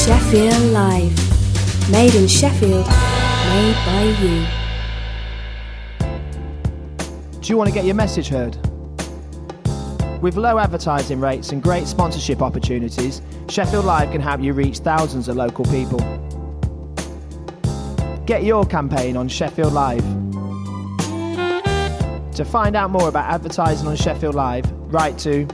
Sheffield Live. Made in Sheffield, made by you. Do you want to get your message heard? With low advertising rates and great sponsorship opportunities, Sheffield Live can help you reach thousands of local people. Get your campaign on Sheffield Live. To find out more about advertising on Sheffield Live, write to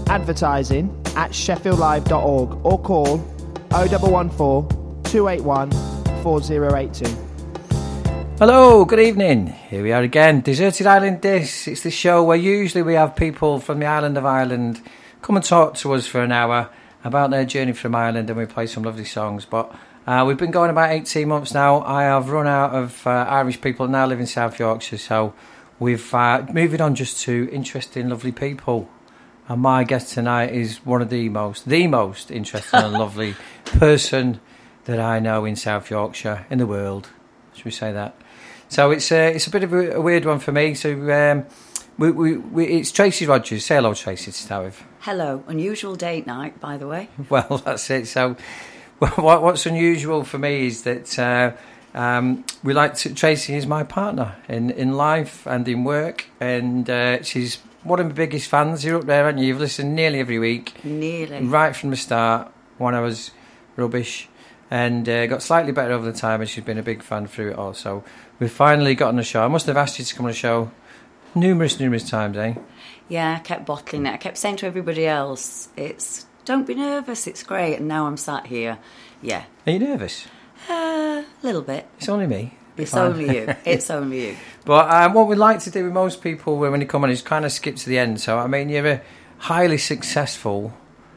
advertising@sheffieldlive.org or call 0114 281 4082. Hello, good evening. Here we are again, Deserted Island Discs. It's the show where usually we have people from the island of Ireland come and talk to us for an hour about their journey from Ireland, and we play some lovely songs. But we've been going about 18 months now. I have run out of Irish people, now live in South Yorkshire, so we've moved on just to interesting, lovely people. And my guest tonight is one of the most interesting and lovely person that I know in South Yorkshire, in the world. Should we say that? So it's a bit of a weird one for me. So it's Tracy Rogers. Say hello, Tracy, to start with. Hello. Unusual date night, by the way. Well, that's it. So what's unusual for me is that Tracy is my partner in life and in work, and she's one of my biggest fans. You're up there, aren't you? You've listened nearly every week. Nearly. Right from the start, when I was rubbish, and got slightly better over the time, and she's been a big fan through it all. So we've finally got on the show. I must have asked you to come on the show numerous times, eh? Yeah, I kept bottling it. I kept saying to everybody else, don't be nervous, it's great. And now I'm sat here. Yeah. Are you nervous? A little bit. It's only me. It's only you. It's only you. But what we like to do with most people when they come on is kind of skip to the end. So, I mean, you're a highly successful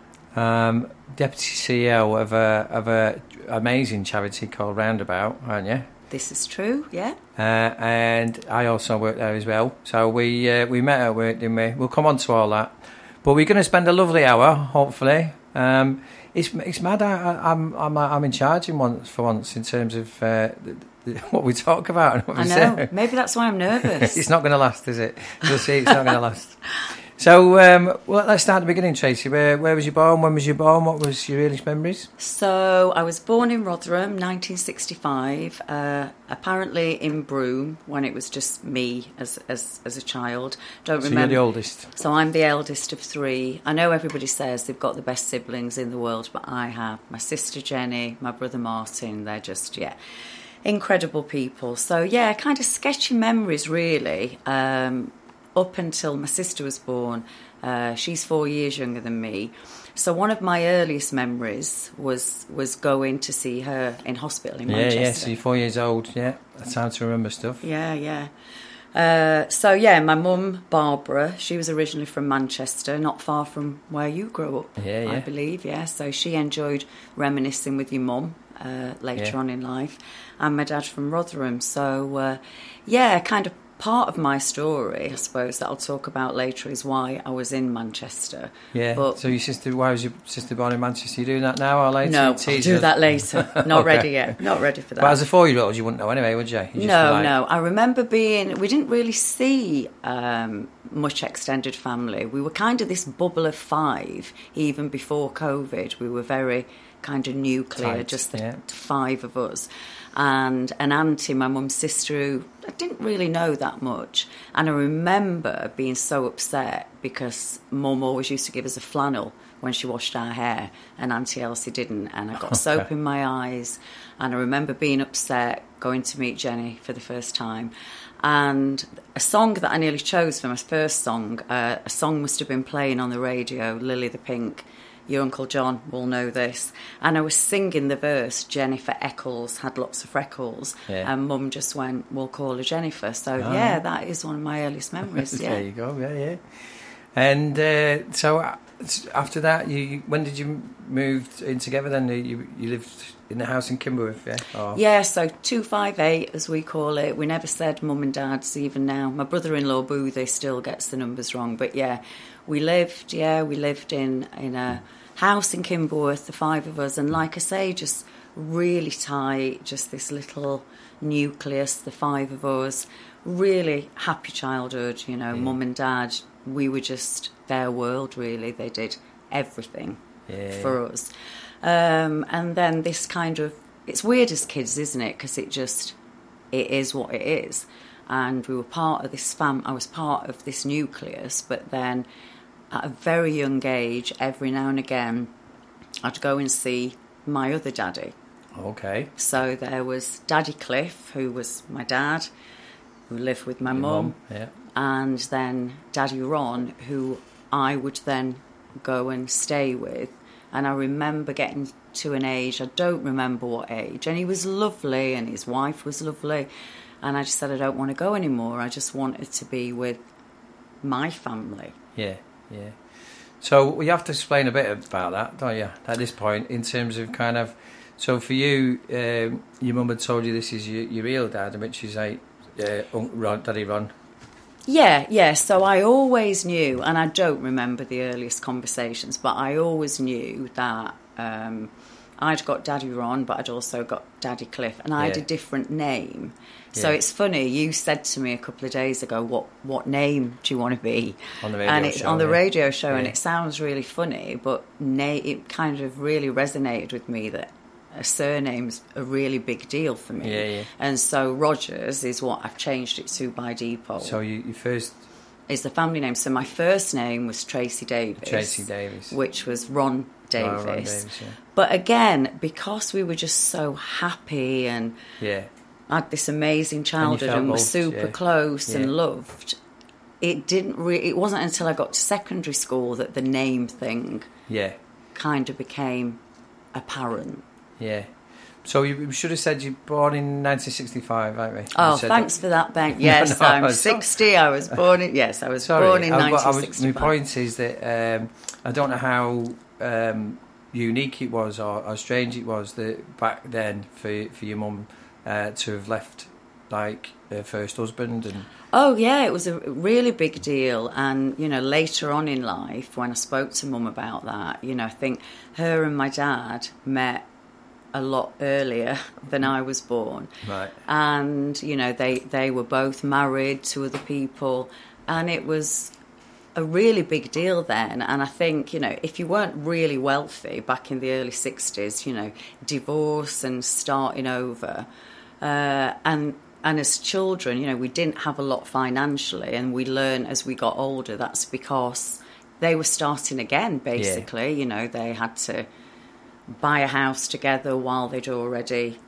deputy CEO of a amazing charity called Roundabout, aren't you? This is true, yeah. And I also work there as well. So we met at work, didn't we? We'll come on to all that. But we're going to spend a lovely hour, hopefully. It's mad. I'm in charge for once in terms of what we talk about and what we I know. say. Maybe that's why I'm nervous. It's not going to last, is it? You'll see, it's not going to last. So, let's start at the beginning, Tracy. Where was you born? When was you born? What was your earliest memories? So, I was born in Rotherham, 1965, apparently in Broome, when it was just me as a child. Don't remember. So you're the oldest? So I'm the eldest of three. I know everybody says they've got the best siblings in the world, but I have. My sister Jenny, my brother Martin, they're just, incredible people. So, kind of sketchy memories, really. Up until my sister was born. She's 4 years younger than me. So one of my earliest memories was going to see her in hospital in Manchester. Yeah, so you're 4 years old, That's how to remember stuff. Yeah. My mum, Barbara, she was originally from Manchester, not far from where you grew up, I believe, So she enjoyed reminiscing with your mum later on in life. And my dad from Rotherham. So, kind of part of my story, I suppose, that I'll talk about later is why I was in Manchester. Yeah. But so why was your sister born in Manchester? You doing that now or later? No, I'll do that later. Not ready yet. Not ready for that. But as a 4-year-old, you wouldn't know anyway, would you? No. I remember we didn't really see much extended family. We were kind of this bubble of 5, even before COVID. We were very kind of nuclear, tight, just the 5 of us. And an auntie, my mum's sister, who I didn't really know that much. And I remember being so upset because Mum always used to give us a flannel when she washed our hair, and Auntie Elsie didn't. And I got soap in my eyes. And I remember being upset, going to meet Jenny for the first time. And a song that I nearly chose for my first song, a song must have been playing on the radio, Lily the Pink. Your Uncle John will know this. And I was singing the verse, Jennifer Eccles had lots of freckles. Yeah. And Mum just went, we'll call her Jennifer. So, that is one of my earliest memories. There you go, yeah. And so after that, when did you move in together then? You lived in the house in Kimberworth, yeah? Or... Yeah, so 258, as we call it. We never said Mum and Dad's even now. My brother-in-law, Boothie, still gets the numbers wrong. But, we lived in a house in Kimberworth, the 5 of us, and like I say, just really tight, just this little nucleus, the 5 of us, really happy childhood, Mum and Dad, we were just their world, really. They did everything for us. And then this kind of, it's weird as kids, isn't it? Because it is what it is. And we were part of this I was part of this nucleus, but then at a very young age, every now and again, I'd go and see my other daddy. Okay. So there was Daddy Cliff, who was my dad, who lived with my mum. Yeah. And then Daddy Ron, who I would then go and stay with. And I remember getting to an age, I don't remember what age, and he was lovely and his wife was lovely. And I just said, I don't want to go anymore. I just wanted to be with my family. Yeah, yeah. So you have to explain a bit about that, don't you, at this point, in terms of kind of... So for you, your mum had told you this is your real dad, which is Daddy Ron. Yeah. So I always knew, and I don't remember the earliest conversations, but I always knew that I'd got Daddy Ron, but I'd also got Daddy Cliff, and I had a different name. So it's funny, you said to me a couple of days ago, what name do you want to be? On the radio show. On the radio show, and it sounds really funny, but it kind of really resonated with me that a surname's a really big deal for me. Yeah. And so Rogers is what I've changed it to by default. So you first... Is the family name. So my first name was Tracy Davis. Which was Ron Davis. Ron Davis, yeah. But again, because we were just so happy and had this amazing childhood and were super close and loved, it wasn't until I got to secondary school that the name thing kind of became apparent. Yeah. So you should have said you're born in 1965, aren't we? Oh, thanks for that, Ben. Yes, I'm 60. I was born in... Yes, I was born in 1965. My point is that I don't know how unique it was or how strange it was that back then for your mum to have left, like, her first husband and... Oh, yeah, it was a really big deal. And, later on in life, when I spoke to Mum about that, I think her and my dad met a lot earlier than I was born. Right. And, they were both married to other people, and it was a really big deal then. And I think, if you weren't really wealthy back in the early 60s, divorce and starting over, and as children, we didn't have a lot financially, and we learned as we got older that's because they were starting again, basically. They had to buy a house together while they'd already,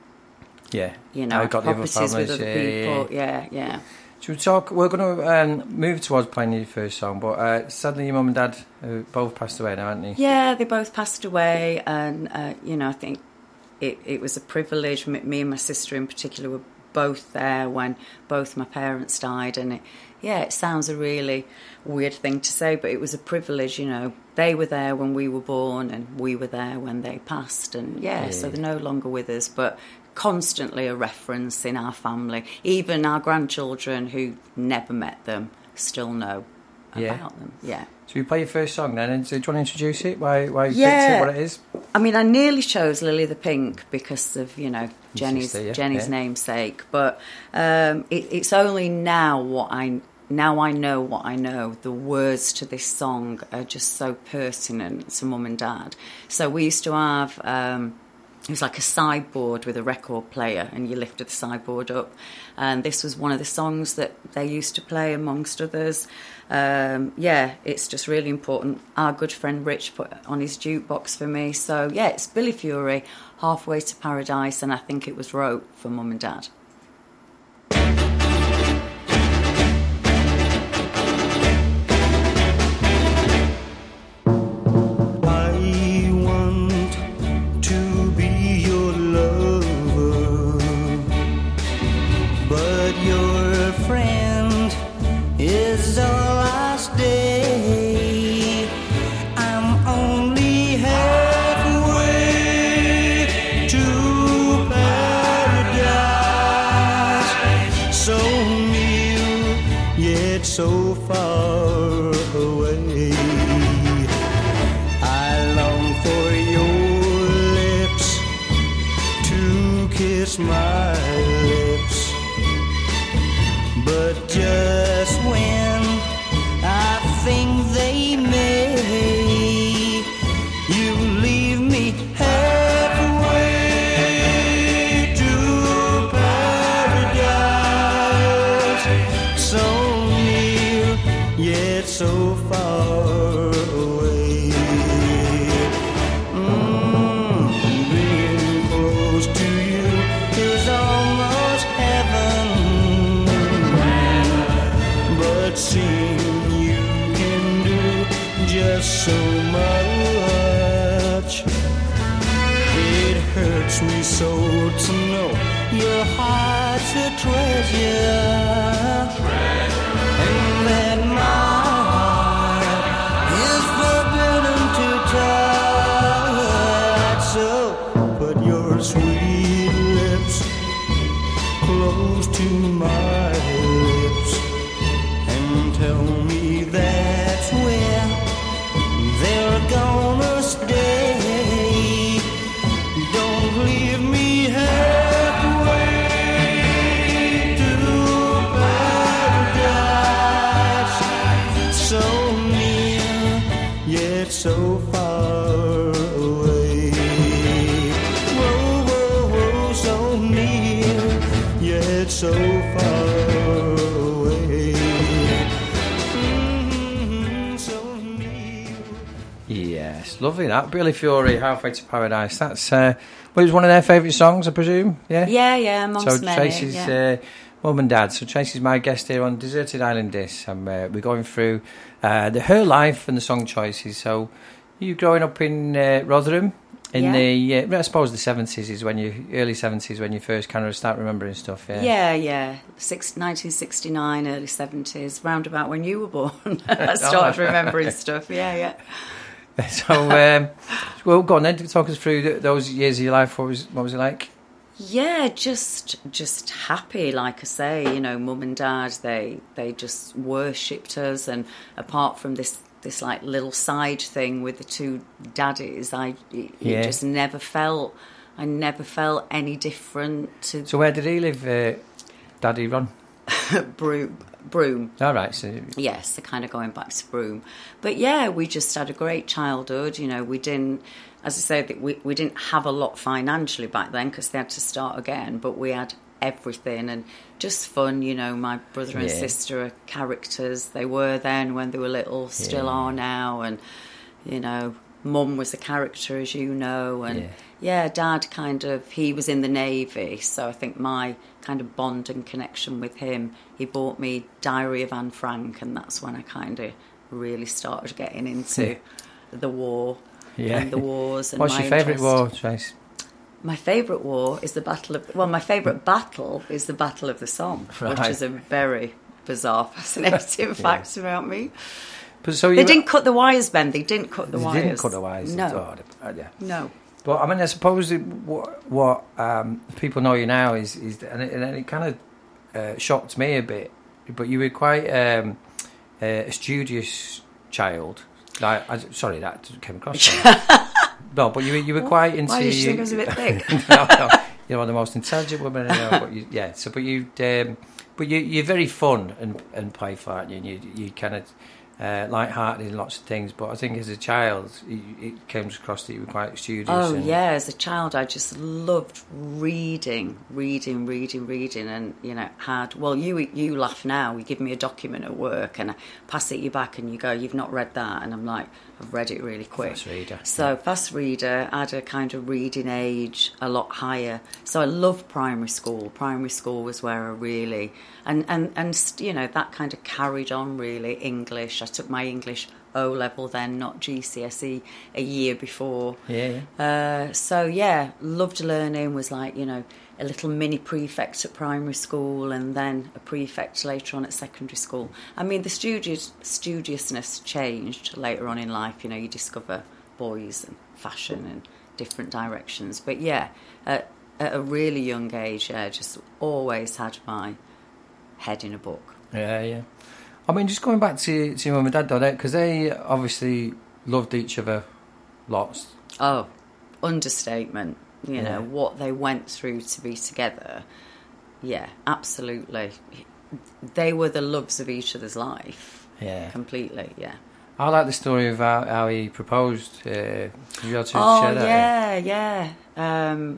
properties with other people. Yeah. Should we we're going to move towards playing your first song, but sadly your mum and dad both passed away now, haven't they? Yeah, they both passed away, and, I think it was a privilege. Me and my sister in particular were both there when both my parents died, and it sounds a really weird thing to say, but it was a privilege. They were there when we were born, and we were there when they passed, and so they're no longer with us, but constantly a reference in our family. Even our grandchildren who never met them still know about them. Yeah. So we play your first song then, and do you want to introduce it? Why you picked it, what it is? I mean, I nearly chose Lily the Pink because of, Jenny's namesake, but it's only now I know what I know. The words to this song are just so pertinent to Mum and Dad. So we used to have, it was like a sideboard with a record player, and you lifted the sideboard up. And this was one of the songs that they used to play, amongst others. It's just really important. Our good friend Rich put it on his jukebox for me. So, it's Billy Fury, Halfway to Paradise, and I think it was wrote for Mum and Dad. So far away, I long for your lips to kiss my lips, but just when I think they may, you leave me so far away. Being close to you is almost heaven, but seeing you can do just so much. It hurts me so to know your heart's a treasure, and that my heart is forbidden to touch. So put your sweet lips close to my lips and tell me that's where they're gonna stay. Don't leave me halfway to paradise. So near, yet so far away. Whoa, whoa, whoa, so near, yet so far away. So near. Yes, lovely that. Billy Fury, Halfway to Paradise. That's well, it was one of their favourite songs, I presume. Yeah, Yeah, amongst So many. Tracy's yeah. mum and dad. So Tracy's my guest here on Deserted Island Disc, and we're going through her life and the song choices. So you growing up in Rotherham in the I suppose the 70s is when you early 70s when you first kind of start remembering stuff. Yeah. 1969, early 70s, round about when you were born. I started remembering stuff. Yeah. So well, go on then. Talk us through those years of your life. What was it like? Yeah, just happy, like I say, you know, mum and dad, they just worshipped us, and apart from this like little side thing with the two daddies, I just never felt any different to So where did he live, Daddy Ron? Broome. All right, so Yes, so kind of going back to Broome. But yeah, we just had a great childhood. You know, we didn't, as I say, we didn't have a lot financially back then because they had to start again, but we had everything and just fun. You know, my brother and sister are characters. They were then when they were little, still are now. And, you know, mum was a character, as you know. And dad he was in the Navy. So I think my kind of bond and connection with him, he bought me Diary of Anne Frank, and that's when I kind of really started getting into the war and the wars. And what's your favourite war, Trace? My favourite war is the Battle of... Well, my favourite battle is the Battle of the Somme, which is a very bizarre, fascinating fact about me. But so they didn't cut the wires, Ben. They didn't cut the wires. They didn't cut the wires. No. No. But I mean, I suppose what people know you now is and it kind of shocked me a bit. But you were quite a studious child. Like, sorry, that came across. No, but you were quite into. Why did you think I was a bit thick? No, you're one of the most intelligent women I know. But you're very fun and playful, aren't you? And you kind of light-hearted in lots of things. But I think as a child, it came across that you were quite studious. Oh yeah, as a child, I just loved reading, and you know you laugh now. You give me a document at work, and I pass it you back, and you go, "You've not read that," and I'm like, "I've read it really quick." Fast reader. So fast reader, I had a kind of reading age a lot higher. So I loved primary school. Primary school was where I really and you know that kind of carried on really. English. I took my English O-level then, not GCSE, a year before. So yeah, loved learning. Was like, you know, a little mini prefect at primary school and then a prefect later on at secondary school. I mean, the studiousness changed later on in life. You know, you discover boys and fashion and different directions. But yeah, at a really young age, just always had my head in a book. Yeah. I mean, just going back to your mum and dad, though, because they obviously loved each other lots. Oh, understatement. You know, what they went through to be together. Yeah, absolutely. They were the loves of each other's life. Yeah. Completely, yeah. I like the story of how he proposed. Did you be able to share that? Yeah.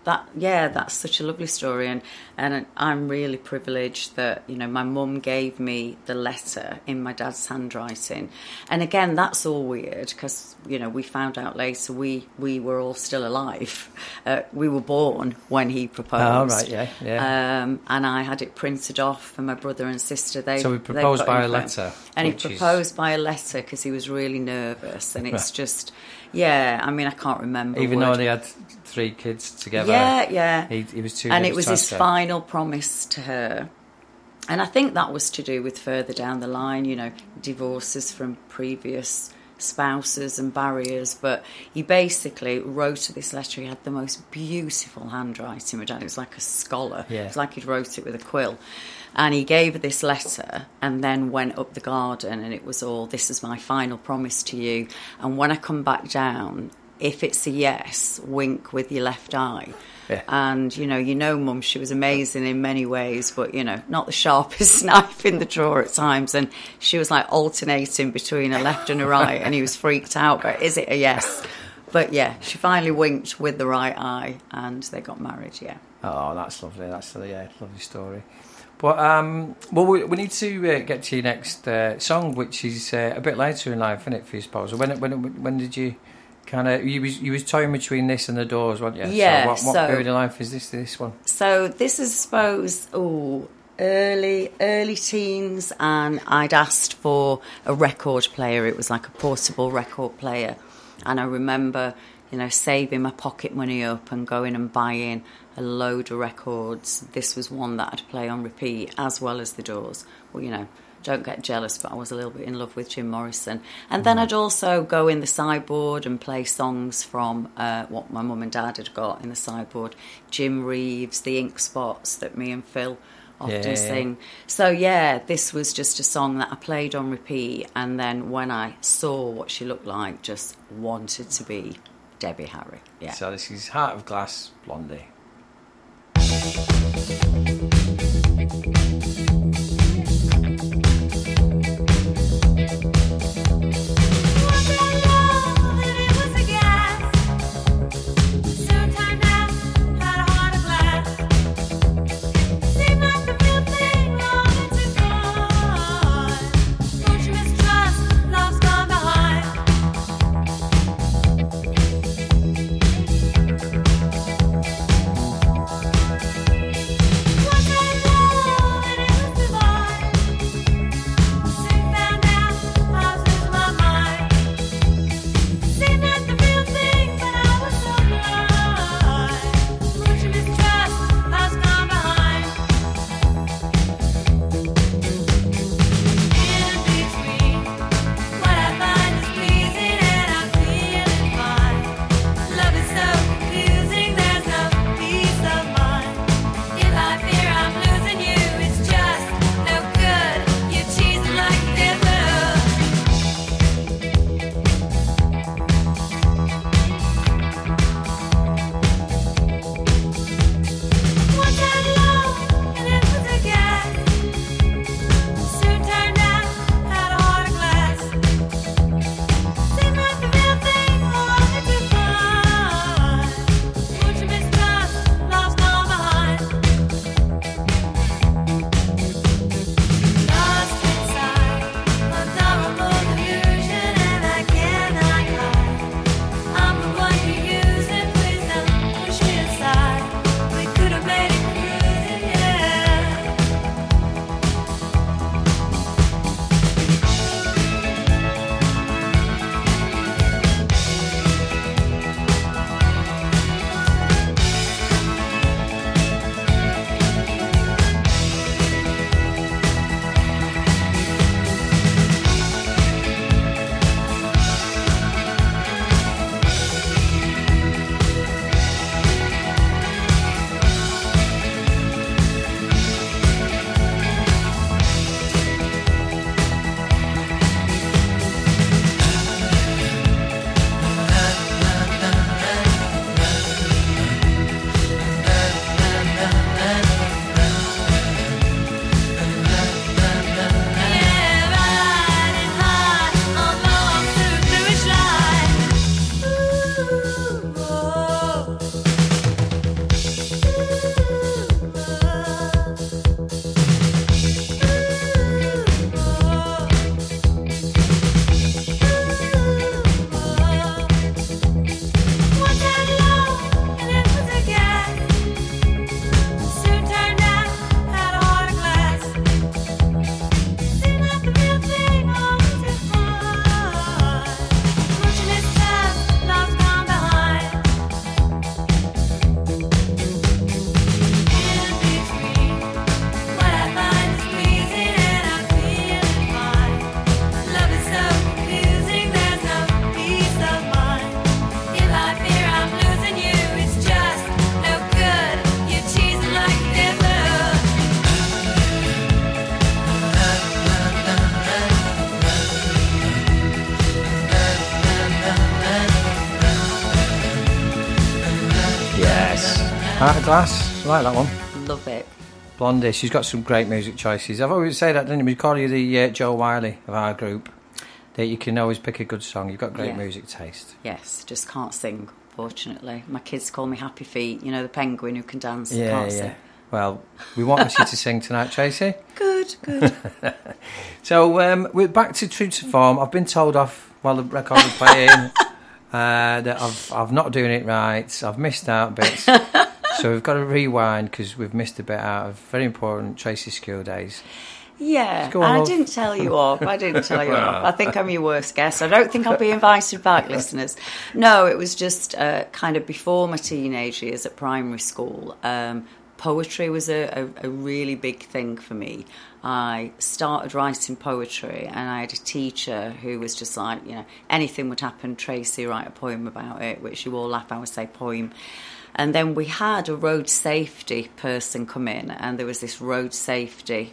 that's such a lovely story, and I'm really privileged that, you know, my mum gave me the letter in my dad's handwriting. And again, that's all weird because, you know, we found out later we were all still alive. We were born when he proposed. Oh, right, yeah. And I had it printed off for my brother and sister. So he proposed by a letter. And he proposed by a letter because he was really nervous, and it's just... Yeah, I mean, I can't remember. Even though they had 3 kids together. Yeah. He was too. And it was his final promise to her. And I think that was to do with further down the line, you know, divorces from previous spouses and barriers. But he basically wrote this letter. He had the most beautiful handwriting. It was like a scholar. Yeah. It was like he'd wrote it with a quill. And he gave her this letter and then went up the garden, and it was all, this is my final promise to you. And when I come back down, if it's a yes, wink with your left eye. Yeah. And, you know, Mum, she was amazing in many ways, but, you know, not the sharpest knife in the drawer at times. And she was like alternating between a left and a right, and he was freaked out. But is it a yes? But yeah, she finally winked with the right eye, and they got married, yeah. Oh, that's lovely. That's a lovely story. But well, we need to get to your next song, which is a bit later in life, isn't it, for your spouse? When did you kind of you was toying between this and The Doors, weren't you? Yeah. So what period of life is this one? So this is, I suppose, early teens, and I'd asked for a record player. It was like a portable record player, and I remember, you know, saving my pocket money up and going and buying a load of records. This was one that I'd play on repeat, as well as The Doors. Well, you know, don't get jealous, but I was a little bit in love with Jim Morrison. And then I'd also go in the sideboard and play songs from what my mum and dad had got in the sideboard. Jim Reeves, The Ink Spots that me and Phil often sing. So, yeah, this was just a song that I played on repeat. And then when I saw what she looked like, just wanted to be Debbie Harry. Yeah. So this is Heart of Glass, Blondie. Heart of Glass. I like that one. Love it. Blondie. She's got some great music choices. I've always said that, didn't we? We call you the Joe Wiley of our group. That you can always pick a good song. You've got great music taste. Yes, just can't sing, fortunately. My kids call me Happy Feet, you know, the penguin who can dance. Yeah, can't yeah. sing. Well, we want you to sing tonight, Tracy. Good, good. So we're back to true to form. I've been told off while the record was playing that I'm not doing it right. I've missed out bits. So we've got to rewind because we've missed a bit out of very important Tracy School days. Yeah, Go on, I love. didn't tell you off. I think I'm your worst guest. I don't think I'll be invited back, listeners. No, it was just kind of before my teenage years at primary school. Poetry was a really big thing for me. I started writing poetry and I had a teacher who was just like, you know, anything would happen, Tracy, write a poem about it, which you all laugh, I would say poem. And then we had a road safety person come in and there was this road safety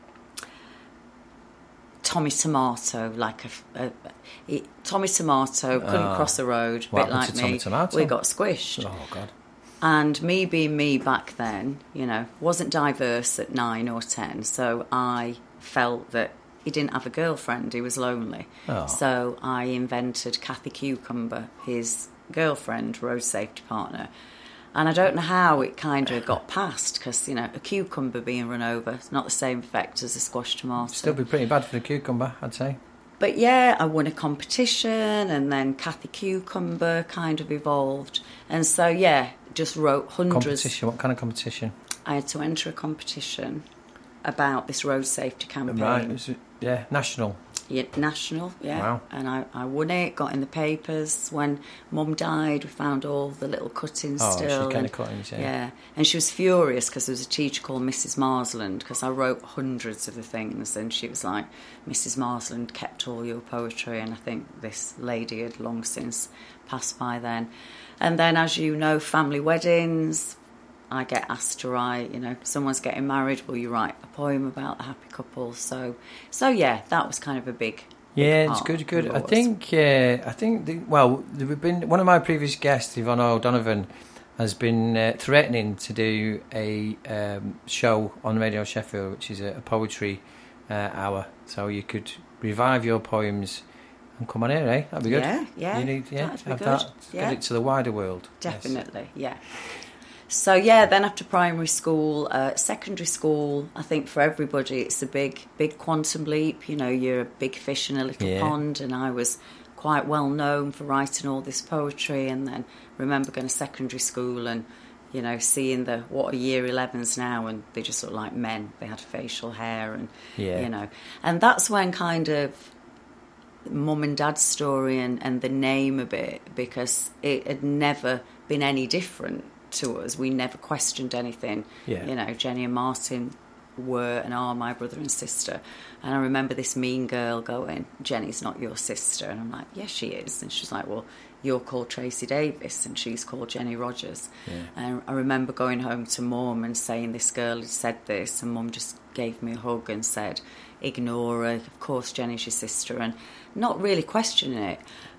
Tommy Tomato, like Tommy Tomato couldn't cross the road, a bit like me. Tommy Tomato? We got squished. Oh, God. And me being me back then, you know, wasn't diverse at 9 or 10, so I felt that he didn't have a girlfriend, he was lonely. Oh. So I invented Kathy Cucumber, his girlfriend, road safety partner. And I don't know how it kind of got past, because, you know, a cucumber being run over, it's not the same effect as a squash tomato. Still be pretty bad for the cucumber, I'd say. But yeah, I won a competition, and then Kathy Cucumber kind of evolved. And so, yeah, just wrote hundreds. Competition? What kind of competition? I had to enter a competition about this road safety campaign. Right, yeah, national. Yeah, national, yeah. Wow. And I won it, got in the papers. When Mum died, we found all the little cuttings still. Oh, she kind of cuttings, yeah. Yeah, and she was furious because there was a teacher called Mrs. Marsland, because I wrote hundreds of the things, and she was like, Mrs. Marsland kept all your poetry, and I think this lady had long since passed by then. And then, as you know, family weddings, I get asked to write, you know, someone's getting married, will you write a poem about the happy couple? So yeah, that was kind of a big Yeah, part it's good. of I think we've been, one of my previous guests, Yvonne O'Donovan, has been threatening to do a show on Radio Sheffield, which is a poetry hour. So you could revive your poems and come on here, eh? That'd be good. Yeah, you need, that'd be have good. that, Yeah. get it to the wider world. Definitely, yeah. So yeah, then after primary school, secondary school, I think for everybody it's a big quantum leap. You know, you're a big fish in a little pond, and I was quite well known for writing all this poetry. And then remember going to secondary school and, you know, seeing what are year 11s now, and they just look like men. They had facial hair and, you know, and that's when kind of Mum and Dad's story and the name a bit, because it had never been any different to us. We never questioned anything. You know, Jenny and Martin were and are my brother and sister. And I remember this mean girl going, Jenny's not your sister. And I'm like, yes, she is. And she's like, well, you're called Tracy Davis and she's called Jenny Rogers. And I remember going home to Mum and saying this girl had said this, and Mum just gave me a hug and said, ignore her, of course Jenny's your sister, and not really questioning it.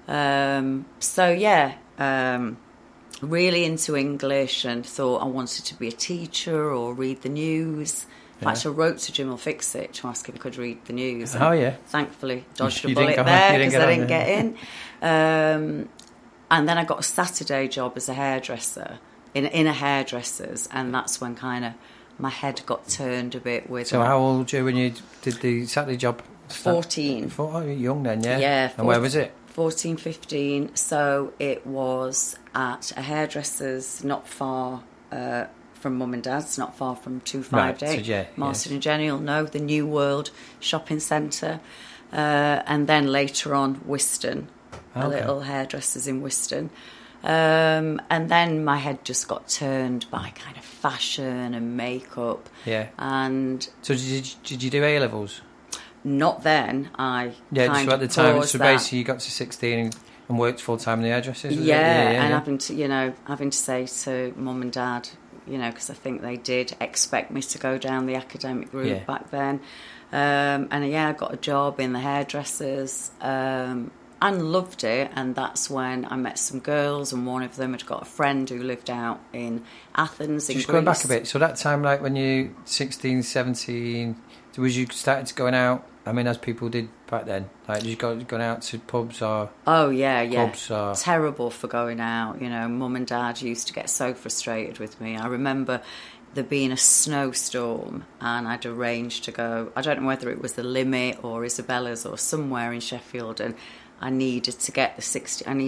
Really into English, and thought I wanted to be a teacher or read the news. In fact, I wrote to Jim Fixit to ask if I could read the news. Thankfully, dodged a bullet there because I didn't get in. And then I got a Saturday job as a hairdresser in a hairdresser's, and that's when kind of my head got turned a bit with. So how old were you when you did the Saturday job? 14. Oh, you're young then, yeah? Yeah. And where was it? 14, 15. So it was at a hairdresser's not far from Mum and Dad's, not far from 258. Right, so Martin and Jenny will know, the New World Shopping Centre. And then later on, Wiston, a little hairdresser's in Wiston. And then my head just got turned by kind of fashion and makeup. Yeah. And so did you do A-levels? Not then. Just at the time. So basically, you got to 16 and worked full time in the hairdressers. Having to say to Mum and Dad, you know, because I think they did expect me to go down the academic route back then. I got a job in the hairdressers. and loved it. And that's when I met some girls, and one of them had got a friend who lived out in Athens in Just Greece. going back a bit, so that time, like when you 16, 17, was you started going out? I mean, as people did back then, like did you going out to pubs or? Oh yeah. Clubs or... Terrible for going out. You know, Mum and Dad used to get so frustrated with me. I remember there being a snowstorm, and I'd arranged to go. I don't know whether it was the Limit or Isabella's or somewhere in Sheffield, and I needed to get this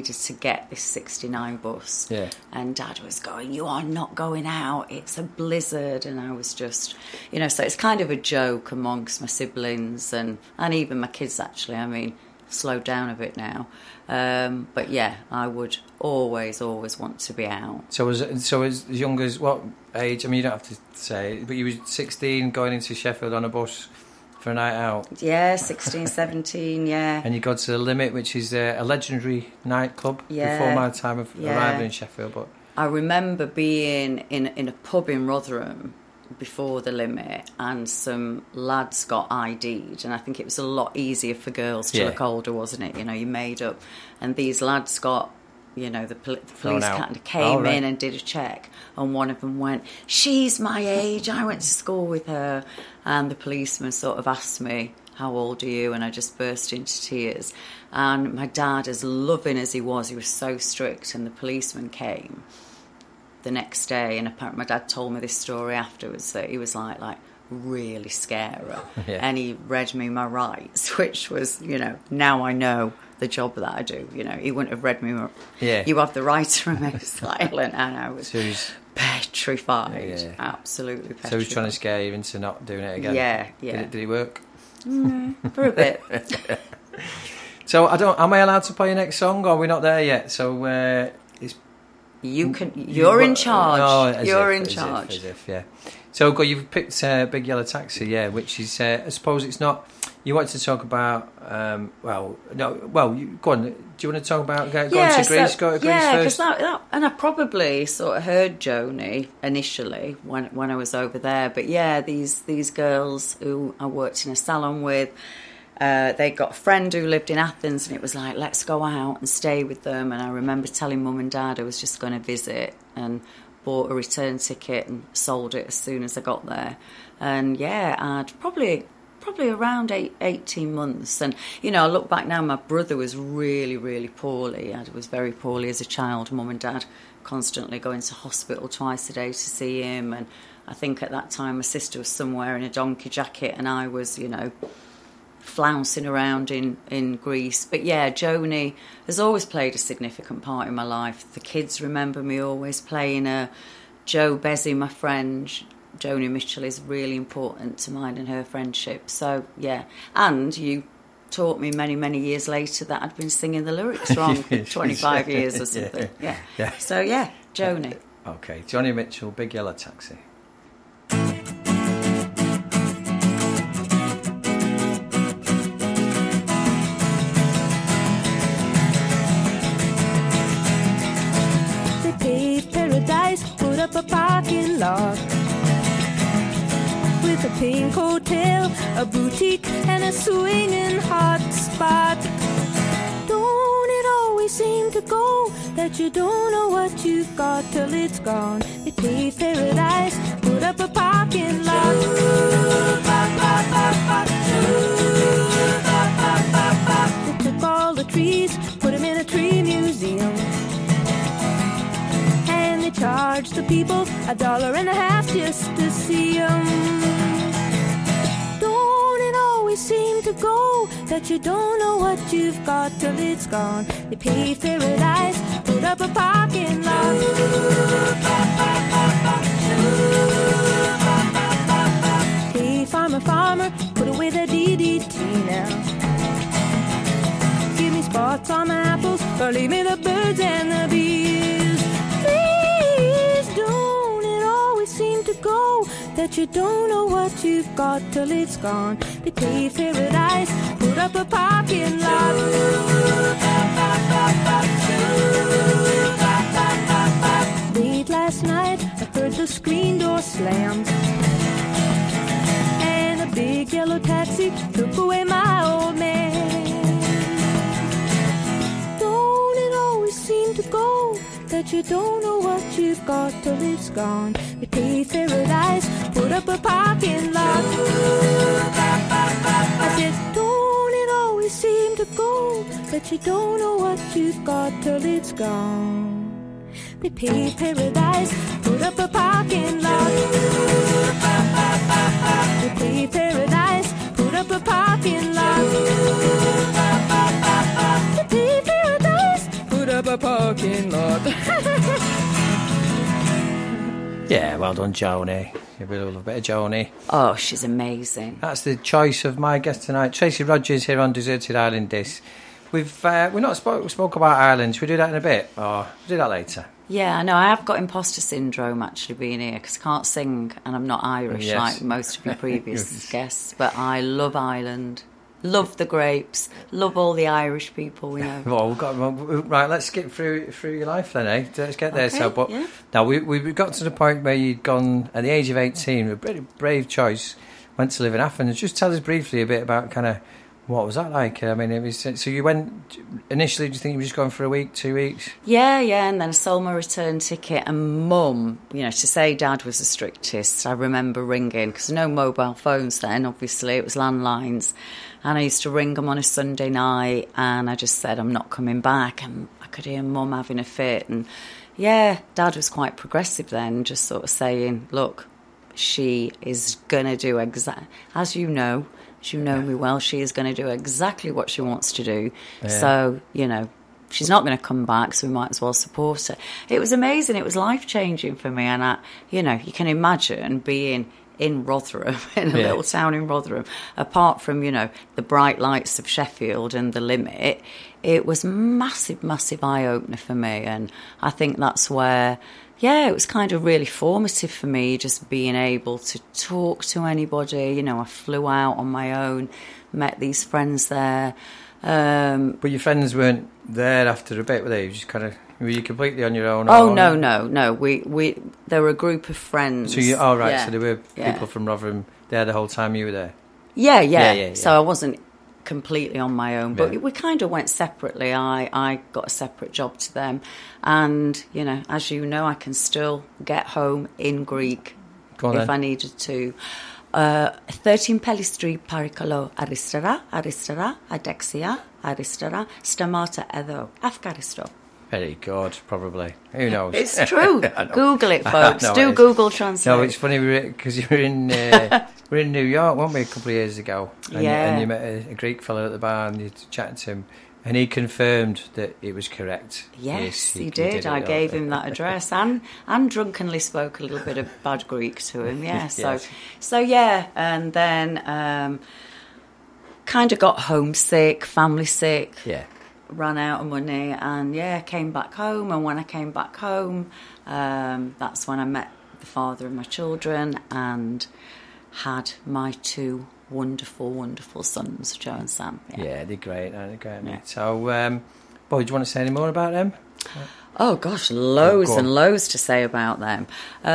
69 bus. Yeah. And Dad was going, "You are not going out. It's a blizzard." And I was just, you know, so it's kind of a joke amongst my siblings and even my kids, actually. I mean, I've slowed down a bit now. But yeah, I would always want to be out. So as young as what age? I mean, you don't have to say, but you were 16 going into Sheffield on a bus for a night out. Yeah, 16, 17, yeah. And you go to the Limit, which is a legendary nightclub before my time of arriving in Sheffield. But I remember being in a pub in Rotherham before the Limit, and some lads got ID'd, and I think it was a lot easier for girls to look older, wasn't it? You know, you made up, and these lads got, you know, the police kind of came in and did a check, and one of them went, "She's my age, I went to school with her," and the policeman sort of asked me, "How old are you?" And I just burst into tears. And my dad, as loving as he was so strict, and the policeman came the next day, and apparently my dad told me this story afterwards, that he was like really scary. And he read me my rights, which was, you know, now I know the job that I do. You know, he wouldn't have read me you have the right to remain silent, and I was petrified, absolutely petrified. So he was trying to scare you into not doing it again. Yeah. Did it work? For a bit. So am I allowed to play your next song, or are we not there yet? So it's you're in charge. You're in charge. As if, yeah. So you've picked Big Yellow Taxi, which is I suppose it's not. You want to talk about? Go on. Do you want to talk about going to Greece? Go to Greece first. Because and I probably sort of heard Joni initially when I was over there. But yeah, these girls who I worked in a salon with. They got a friend who lived in Athens, and it was like, let's go out and stay with them. And I remember telling Mum and Dad I was just going to visit, and bought a return ticket and sold it as soon as I got there. And yeah, I'd probably around 18 months. And, you know, I look back now, my brother was really, really poorly. I was very poorly as a child. Mum and Dad constantly going to hospital twice a day to see him. And I think at that time my sister was somewhere in a donkey jacket, and I was, you know, flouncing around in Greece. But yeah, Joni has always played a significant part in my life. The kids remember me always playing her. Jo Bezzy, my friend, Joni Mitchell, is really important to mine and her friendship. So yeah, and you taught me many years later that I'd been singing the lyrics wrong for 25 years or something. Yeah. So yeah, Joni. Okay, Joni Mitchell, Big Yellow Taxi. Put up a parking lot with a pink hotel, a boutique, and a swinging hot spot. Don't it always seem to go that you don't know what you've got till it's gone? They paved paradise, put up a parking lot. They took all the trees, put them in a tree museum. Charge the people $1.50 just to see them. Don't it always seem to go that you don't know what you've got till it's gone? They paved paradise, put up a parking lot. Hey, farmer, put away the DDT now. Give me spots on my apples, or leave me the birds and the bees. To go that you don't know what you've got till it's gone. They paved paradise, put up a parking lot. Late last night I heard the screen door slam, and a big yellow taxi took away my old man. but you don't know what you've got till it's gone. We paved paradise, put up a parking lot. I said, don't it always seem to go that you don't know what you've got till it's gone. We paved paradise, put up a parking lot. We paved paradise, put up a parking lot. We paved paradise, put up a parking lot. Yeah, well done, Joni. You really love a bit of Joni. Oh, she's amazing. That's the choice of my guest tonight, Tracy Rogers, here on Deserted Island Disc. We've not spoke about Ireland. Should we do that in a bit, or we'll do that later? Yeah, I know. I have got imposter syndrome actually being here because I can't sing and I'm not Irish like most of your previous guests. But I love Ireland, love the grapes, love all the Irish people we know. Well, right. Let's skip through your life then, eh? Let's get there. Okay, So, but now we got to the point where you'd gone at the age of 18, a pretty brave choice, went to live in Athens. Just tell us briefly a bit about kind of. What was that like? I mean, it was so you went initially. Do you think you were just going for a week, 2 weeks? Yeah, and then I sold my return ticket. And Mum, to say Dad was the strictest, I remember ringing because no mobile phones then. Obviously, it was landlines, and I used to ring them on a Sunday night, and I just said I'm not coming back, and I could hear Mum having a fit, and Dad was quite progressive then, just sort of saying, look, she is gonna do as you know me well, she is going to do exactly what she wants to do. Yeah. So, she's not going to come back, so we might as well support her. It was amazing. It was life-changing for me. And, you can imagine being in Rotherham, in a little town in Rotherham, apart from, the bright lights of Sheffield and the limit, it was massive, massive eye-opener for me. And I think that's where... it was kind of really formative for me, just being able to talk to anybody. I flew out on my own, met these friends there. But your friends weren't there after a bit, were they? You just were you completely on your own? Oh, no. We there were a group of friends. So so there were people from Rotherham there the whole time you were there? Yeah. So I wasn't completely on my own, but we kind of went separately. I got a separate job to them, and as I can still get home in Greek if I needed to. 13 Pelistri Parikolo Aristara Adexia Aristara Stamata Edo Afghanisto. Very good, probably. Who knows? It's true. Google it, folks. Google Translate. No, it's funny because you were in we're in New York, weren't we, a couple of years ago? And you met a Greek fellow at the bar and you chatted to him, and he confirmed that it was correct. Yes, he did. I gave him that address and drunkenly spoke a little bit of bad Greek to him. Yeah. So and then kind of got homesick, family sick. Yeah. Ran out of money and came back home, and when I came back home that's when I met the father of my children and had my two wonderful sons, Joe and Sam. They're great. So boy, do you want to say any more about them? Oh gosh, loads and loads to say about them.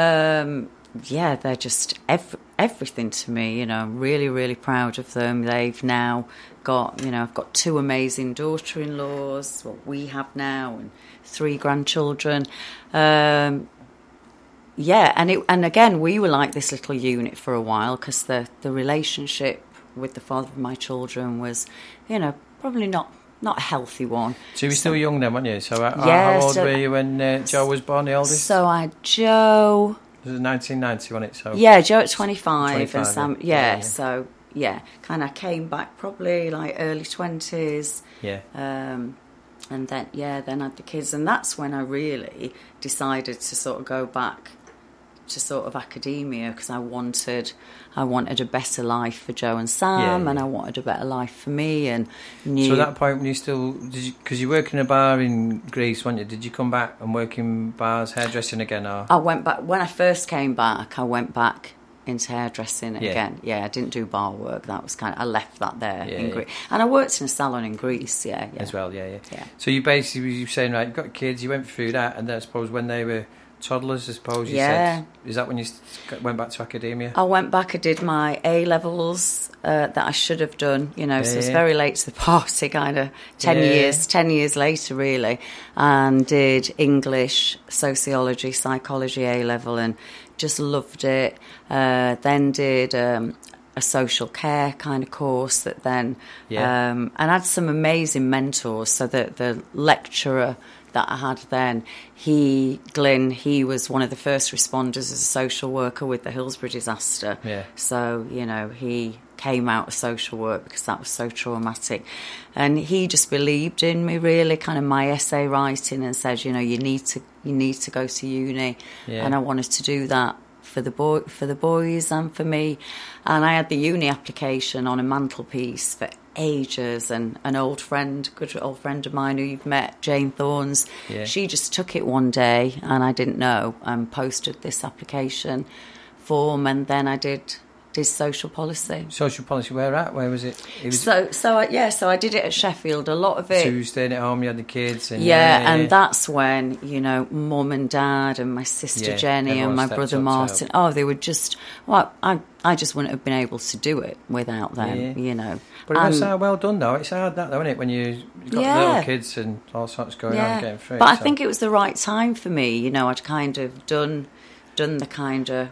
They're just everything to me. I'm really, really proud of them. They've now got, I've got two amazing daughter-in-laws, what we have now, and 3 grandchildren. And again, we were like this little unit for a while because the relationship with the father of my children was, probably not a healthy one. So you were still young then, weren't you? So how old were you when Joe was born, the oldest? So I had Joe... It was 1990, wasn't it? So Joe at 25 and Sam... So, kind of came back probably like early 20s. Yeah. And then, then I had the kids. And that's when I really decided to sort of go back to sort of academia because I wanted a better life for Joe and Sam, and I wanted a better life for me. And so at that point, when you still because you work in a bar in Greece, weren't you? Did you come back and work in bars, hairdressing again? Or I went back when I first came back. I went back into hairdressing again. I didn't do bar work. That was I left that there in Greece, and I worked in a salon in Greece. As well. Yeah. So you basically, you were saying, right, you've got kids. You went through that, and then I suppose when they were toddlers, I suppose you Yeah. said. Is that when you went back to academia? I went back, I did my A-levels that I should have done, so it's Yeah. very late to the party, kind of 10 Yeah. 10 years later, really, and did English, sociology, psychology A-level, and just loved it. Then did a social care kind of course that then, and had some amazing mentors. So the lecturer that I had then, Glyn, he was one of the first responders as a social worker with the Hillsborough disaster. Yeah. So, he came out of social work because that was so traumatic. And he just believed in me, really, kind of my essay writing, and said, you need to go to uni. Yeah. And I wanted to do that for the boys and for me. And I had the uni application on a mantelpiece for ages, and an good old friend of mine who you've met, Jane Thorns, she just took it one day, and I didn't know, and posted this application form, and then I did social policy. Social policy, where was it? So I did it at Sheffield. A lot of it. So you were staying at home, you had the kids, and and that's when Mum and Dad and my sister Jenny and everyone my stepped brother up to Martin. help. Oh, they were just. Well, I just wouldn't have been able to do it without them. But it must sound well done, though. It's hard, that, though, isn't it? When you've got little kids and all sorts going on, getting through. But I think it was the right time for me. I'd kind of done the kind of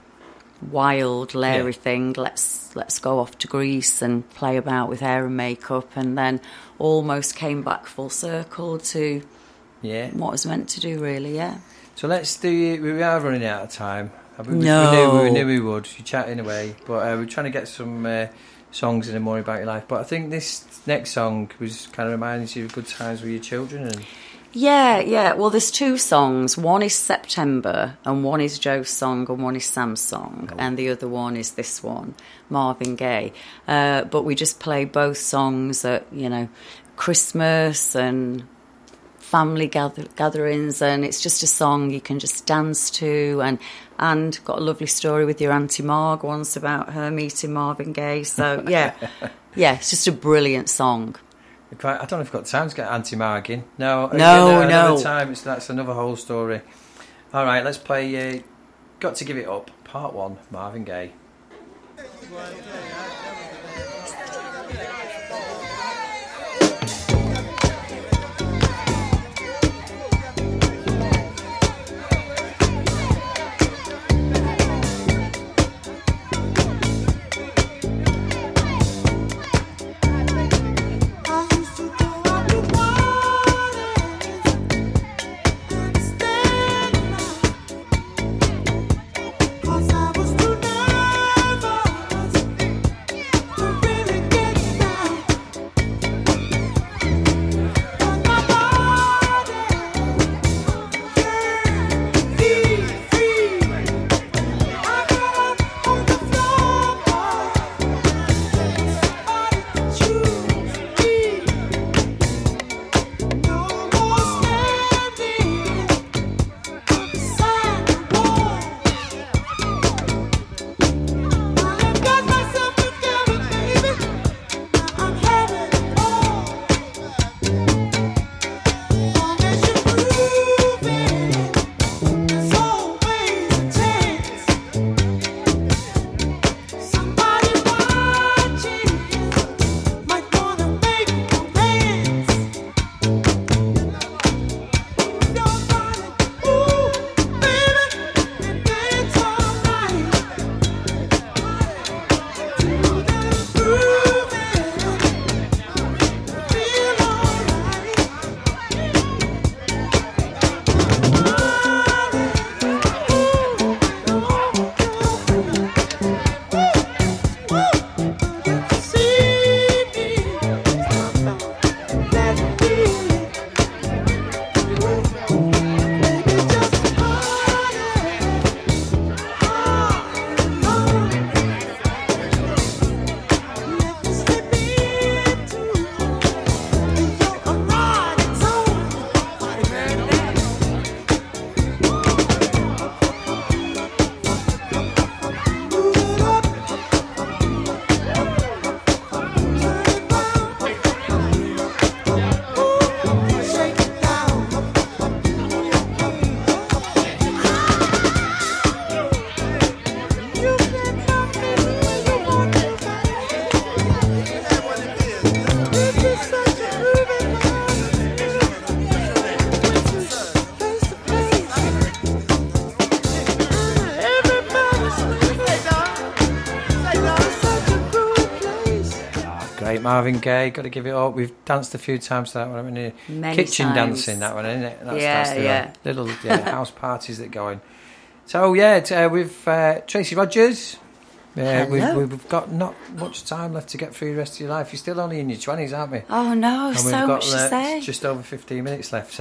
wild, Larry thing. Let's go off to Greece and play about with hair and makeup, and then almost came back full circle to what I was meant to do, really. Yeah. So let's do. We are running out of time. We knew we would. You're chatting away, but we're trying to get some songs in the morning about your life. But I think this next song was kind of reminds you of good times with your children. And Yeah. Well, there's two songs. One is September, and one is Joe's song, and one is Sam's song, and the other one is this one, Marvin Gaye. But we just play both songs at Christmas and family gatherings, and it's just a song you can just dance to, and got a lovely story with your Auntie Marg once about her meeting Marvin Gaye. So yeah, it's just a brilliant song. I don't know if I've got time to get Auntie Marg in. No. Another time, that's another whole story. All right, let's play Got to Give It Up, Part 1, Marvin Gaye. I was too nervous great. Marvin Gaye, got to give it up. We've danced a few times to that one, haven't we? Many Kitchen times. dancing, that one, isn't it? Yeah, the yeah. Little house parties that go in. So, yeah, with Tracy Rogers. Hello. We've got not much time left to get through the rest of your life. You're still only in your 20s, aren't we? Oh, no, And we've so got much to say. just over 15 minutes left.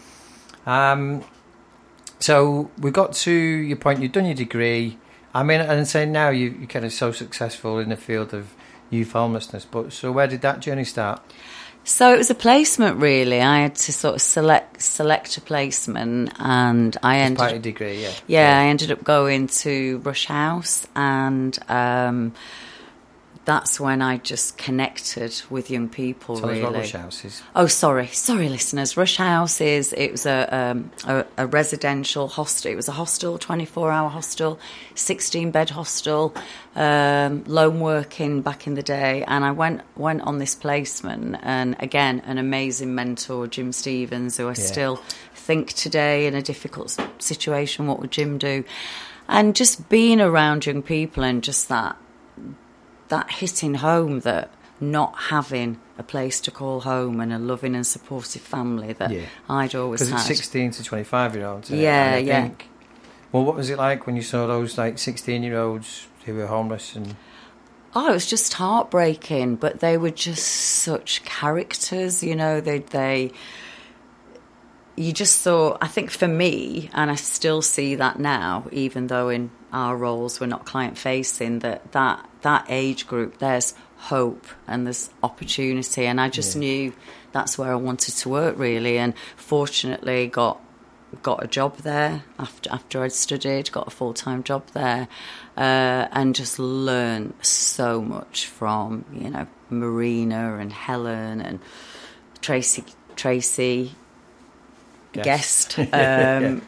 So we got to your point. You've done your degree. I mean, and saying now you're kind of so successful in the field of youth homelessness. But so where did that journey start? So it was a placement, really. I had to sort of select a placement, and I ended Part of your degree, yeah. Yeah, I ended up going to Rush House, and that's when I just connected with young people. Tell really. us what Rush House is. Oh, sorry, listeners. Rush House was a residential hostel. It was a hostel, 24-hour hostel, 16-bed hostel, lone working back in the day. And I went on this placement, and again, an amazing mentor, Jim Stevens, who I still think today in a difficult situation, what would Jim do? And just being around young people and just that hitting home, that not having a place to call home and a loving and supportive family that I'd always had. Because it's 16 to 25-year-olds. Yeah, and I think, well, what was it like when you saw those like 16-year-olds who were homeless? And it was just heartbreaking, but they were just such characters, you know. You just saw, I think for me, and I still see that now, even though in our roles we're not client-facing, that age group, there's hope and there's opportunity. And I just knew that's where I wanted to work, really. And fortunately got a job there after I'd studied, got a full-time job there, and just learned so much from, you know, Marina and Helen and Tracy guest had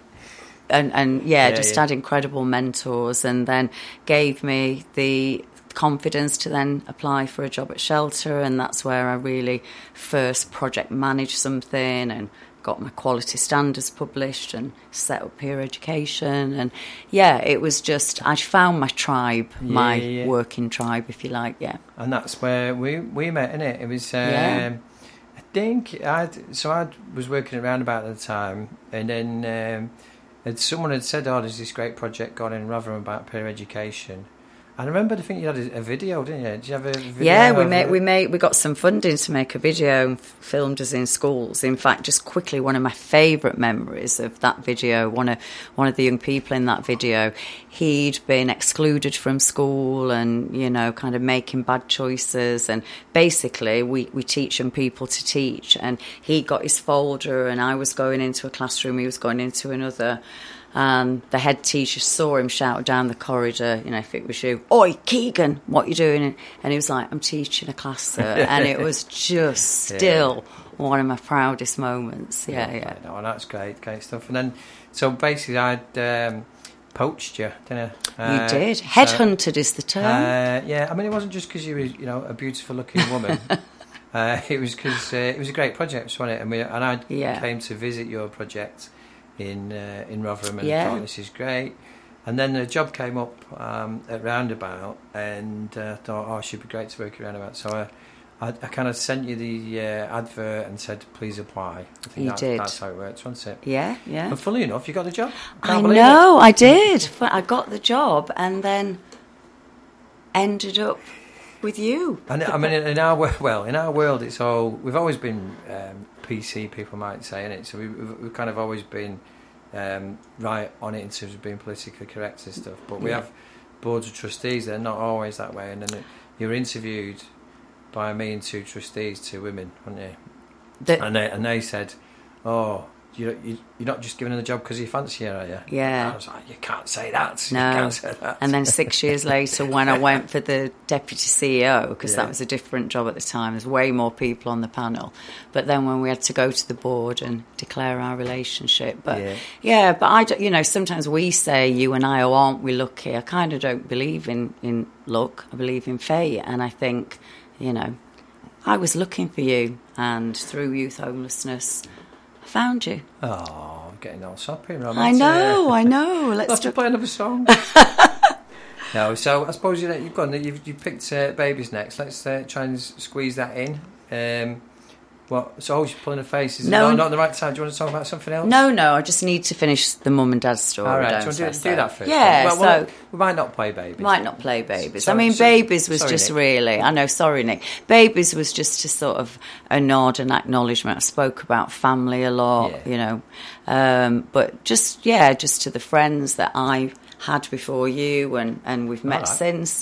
incredible mentors, and then gave me the confidence to then apply for a job at Shelter, and that's where I really first project managed something and got my quality standards published and set up peer education. And it was just, I found my tribe, working tribe, if you like. And that's where we met, innit? It was I think I was working around about at the time, and then someone had said, "Oh, there's this great project going in Rotherham about peer education." And I remember, I think you had a video, didn't you? Did you have a video? Yeah, we got some funding to make a video and filmed us in schools. In fact, just quickly, one of my favourite memories of that video, one of the young people in that video, he'd been excluded from school and, you know, kind of making bad choices. And basically, we teach young people to teach. And he got his folder, and I was going into a classroom, he was going into another. And the head teacher saw him shout down the corridor, you know, if it was you, "Oi, Keegan, what you doing?" And he was like, "I'm teaching a class, sir." And it was just still one of my proudest moments. Yeah. No, and that's great stuff. And then, so basically, I'd poached you, didn't I? You did. Headhunted is the term. I mean, it wasn't just because you were, you know, a beautiful-looking woman. It was because it was a great project, wasn't it? And I came to visit your project in Rotherham, and thought, this is great. And then the job came up at Roundabout, and thought, it should be great to work at Roundabout. So I kind of sent you the advert and said, please apply. I think that's how it works, wasn't it? Yeah. And funnily enough, you got the job. I know, I did. I got the job and then ended up with you. And I mean, in our world, it's all, we've always been PC, people might say, innit? So we've kind of always been right on it in terms of being politically correct and stuff. But we have boards of trustees, they're not always that way. And then you were interviewed by me and two trustees, two women, weren't you? And they said, "Oh, you're not just giving her the job because you fancy her, are you?" Yeah. And I was like, "You can't say that. No. You can't say that." And then 6 years later, when I went for the deputy CEO, because that was a different job at the time, there's way more people on the panel. But then when we had to go to the board and declare our relationship, but I don't, you know, sometimes we say, you and I, aren't we lucky? I kind of don't believe in luck. I believe in fate, and I think, you know, I was looking for you, and through youth homelessness, I found you. Oh, I'm getting all soppy and romantic. I know. Let's play another song. No, so I suppose you've gone. You've picked babies next. Let's try and squeeze that in. What? So you're pulling a face. Is No. it not the right time? Do you want to talk about something else? No, I just need to finish the mum and dad story. All right, don't do you want to I? do that first? Yeah, Well, we might not play babies. Might not play babies. So- I mean, so- babies was sorry, just Nick. really. I know, sorry, Nick. Babies was just a sort of a nod and acknowledgement. I spoke about family a lot, Yeah. but just to the friends that I had before you, and we've met right. since.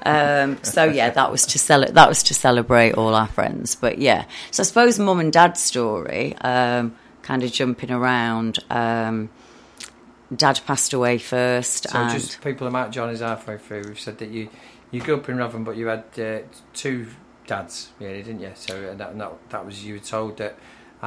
That was to celebrate all our friends. But yeah, so I suppose mum and dad's story, kind of jumping around. Dad passed away first. So and just people who might join us halfway through, we've said that you grew up in Rotherham, but you had two dads, really, didn't you? So that was, you were told that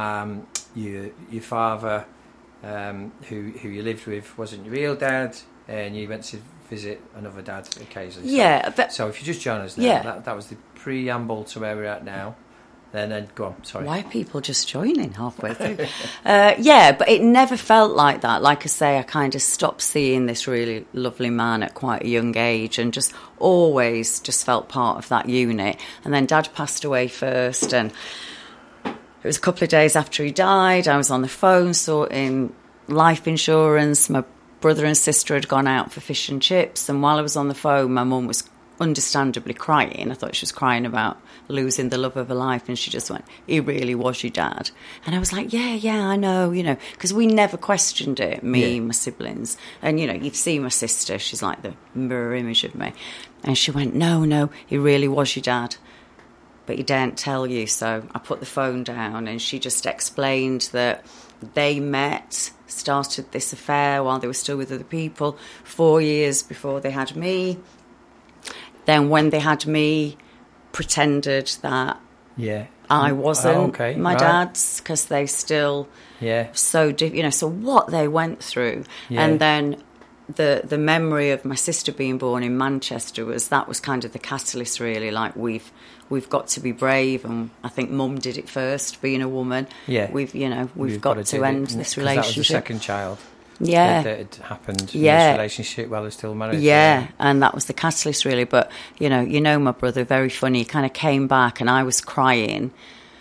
your father, who you lived with, wasn't your real dad, and you went to visit another dad occasionally. Yeah, but So if you just join us now, Yeah. that was the preamble to where we're at now. Then go on, sorry. why are people just joining halfway through? But it never felt like that. Like I say, I kind of stopped seeing this really lovely man at quite a young age and just always just felt part of that unit. And then Dad passed away first, and it was a couple of days after he died. I was on the phone sorting life insurance. My brother and sister had gone out for fish and chips, and while I was on the phone, my mum was understandably crying. I thought she was crying about losing the love of her life, and she just went, "He really was your dad." And I was like, yeah, I know, because we never questioned it, me, my siblings. And, you've seen my sister, she's like the mirror image of me. And she went, no, he really was your dad. But he daren't tell you. So I put the phone down, and she just explained that they met, started this affair while they were still with other people, 4 years before they had me. Then when they had me, pretended that I wasn't my dad's, because they still so what they went through. And then the memory of my sister being born in Manchester was kind of the catalyst, really. Like we've got to be brave, and I think Mum did it first, being a woman. We've got to end this relationship. That was the second child. That had happened in this relationship while they're still married. And that was the catalyst, really. But my brother, very funny, kind of came back, and I was crying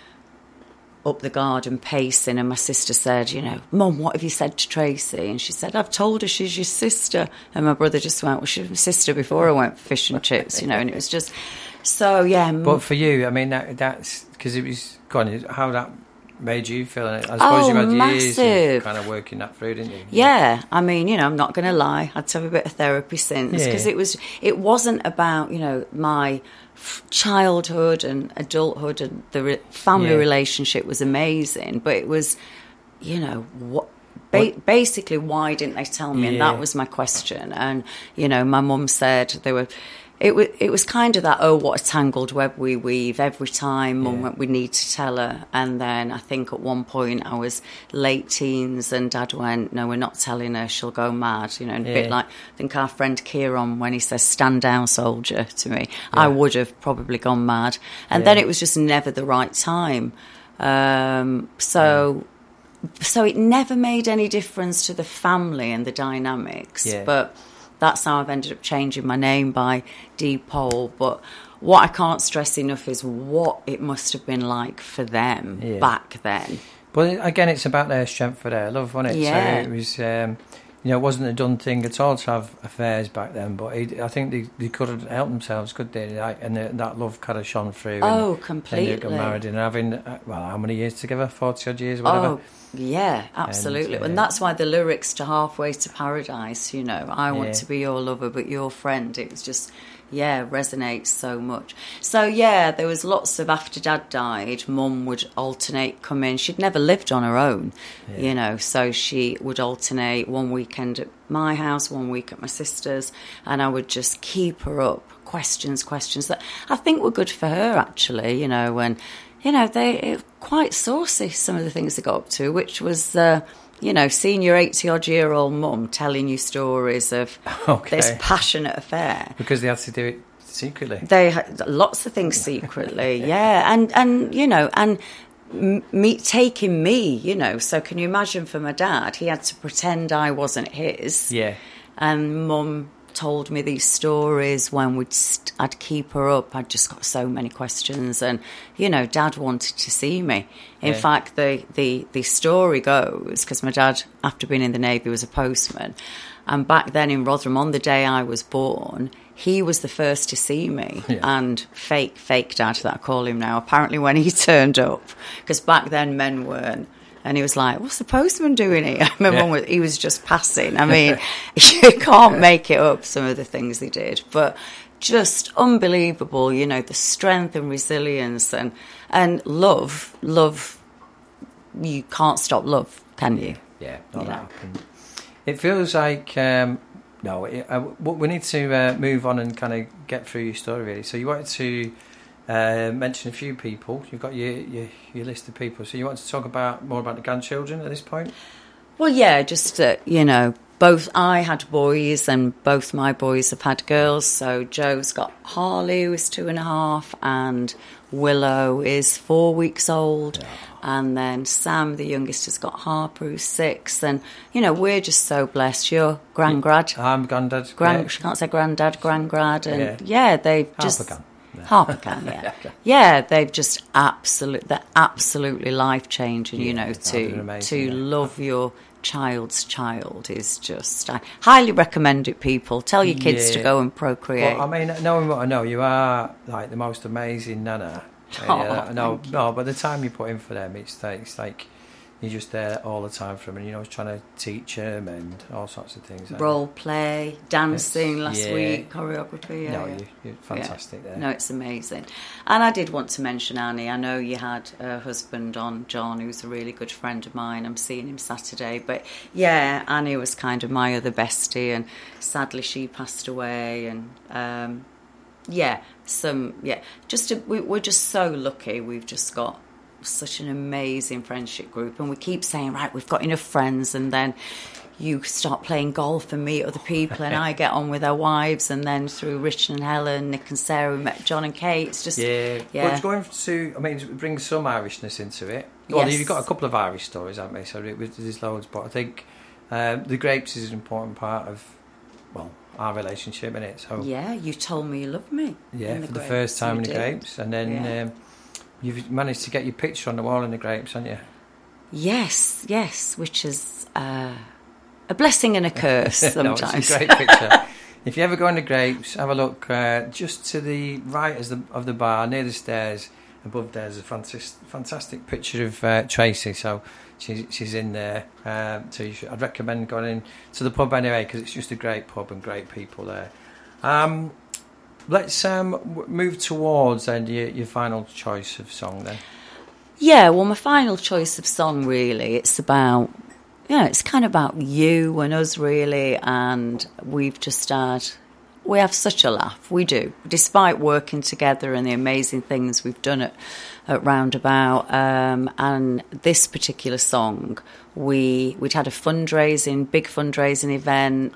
up the garden pacing, and my sister said, "Mum, what have you said to Tracy?" And she said, "I've told her she's your sister." And my brother just went, "Well, she was my sister before I went for fish and chips," and it was just so But for you, I mean, that's because it was how that made you feel. I suppose you had massive. years of kind of working that through, didn't you? Yeah, I mean, I'm not going to lie. I had to have a bit of therapy since, because it wasn't about my childhood and adulthood, and the family relationship was amazing, but it was, basically, why didn't they tell me? And that was my question. And my mum said they were. It was kind of that, what a tangled web we weave. Every time Mum went, we need to tell her. And then I think at one point I was late teens, and Dad went, "No, we're not telling her, she'll go mad." And a bit like, I think our friend Kieran, when he says "stand down, soldier" to me, I would have probably gone mad. And then it was just never the right time. So it never made any difference to the family and the dynamics. But that's how I've ended up changing my name by Dee Pole. But what I can't stress enough is what it must have been like for them back then. But again, it's about their strength for their love, wasn't it? Yeah. So it was, it wasn't a done thing at all to have affairs back then. But I think they could have helped themselves, could they? And that love kind of shone through. Completely. And they got married and having, how many years together? 40 odd years, whatever. Yeah, absolutely. And that's why the lyrics to Halfway to Paradise, I want to be your lover but your friend, it was just, resonates so much. So, there was lots of, after Dad died, Mum would alternate come in. She'd never lived on her own, so she would alternate one weekend at my house, one week at my sister's, and I would just keep her up, questions that I think were good for her, actually, and they quite saucy, some of the things they got up to, which was, seeing your 80-odd-year-old mum telling you stories of this passionate affair. Because they had to do it secretly. They had lots of things secretly, and me taking me, so can you imagine for my dad, he had to pretend I wasn't his. And Mum told me these stories, when I'd keep her up, I'd just got so many questions. And, you know, Dad wanted to see me. In fact, the story goes, because my dad, after being in the Navy, was a postman. And back then in Rotherham, on the day I was born, he was the first to see me. Yeah. And fake Dad, that I call him now, apparently when he turned up, because back then men weren't. And he was like, what's the postman doing here? I remember he was just passing. I mean, you can't make it up, some of the things he did. But just unbelievable, you know, the strength and resilience and love. You can't stop love, can you? Yeah, not that happened. It feels like, we need to move on and kind of get through your story, really. So you wanted to mention a few people. You've got your list of people. So you want to talk more about the grandchildren at this point? Well, yeah, just, you know, I had boys and both my boys have had girls. So Joe's got Harley, who is 2.5, and Willow is 4 weeks old. Yeah. And then Sam, the youngest, has got Harper, who's 6. And, you know, we're just so blessed. You're granddad. I'm granddad. She can't say granddad, granddad. And, they've just... Harper can, yeah. Yeah, they've just absolutely life-changing, you know, to love your child's child is just... I highly recommend it, people. Tell your kids to go and procreate. Well, I mean, knowing what I know, you are, like, the most amazing nana. No, but the time you put in for them, it's like you're just there all the time for them, and you know, trying to teach them and all sorts of things. Role play, dancing last week, choreography. You're fantastic there. No, it's amazing. And I did want to mention Annie. I know you had a husband on, John, who's a really good friend of mine. I'm seeing him Saturday. But yeah, Annie was kind of my other bestie, and sadly she passed away. And we're just so lucky. We've just got such an amazing friendship group, and we keep saying, right, we've got enough friends, and then you start playing golf and meet other people, and I get on with our wives, and then through Richard and Helen, Nick and Sarah, we met John and Kate. It's just Well, it's going to, I mean, it brings some Irishness into it. Well, you've got a couple of Irish stories, haven't we? So there's loads, but I think the grapes is an important part of, well, our relationship, isn't it? So yeah, you told me you loved me. Yeah, for the first time in the grapes, and then you've managed to get your picture on the wall in the grapes, haven't you? Yes, which is a blessing and a curse sometimes. No, it's a great picture. If you ever go in the grapes, have a look just to the right of the bar, near the stairs. Above there's a fantastic picture of Tracy. So she's in there. So I'd recommend going in to the pub anyway, because it's just a great pub and great people there. Let's move towards then your final choice of song then. Yeah, well, my final choice of song, really, it's about, it's kind of about you and us, really, and we've just we have such a laugh, we do, despite working together and the amazing things we've done at Roundabout, and this particular song, we'd had a big fundraising event,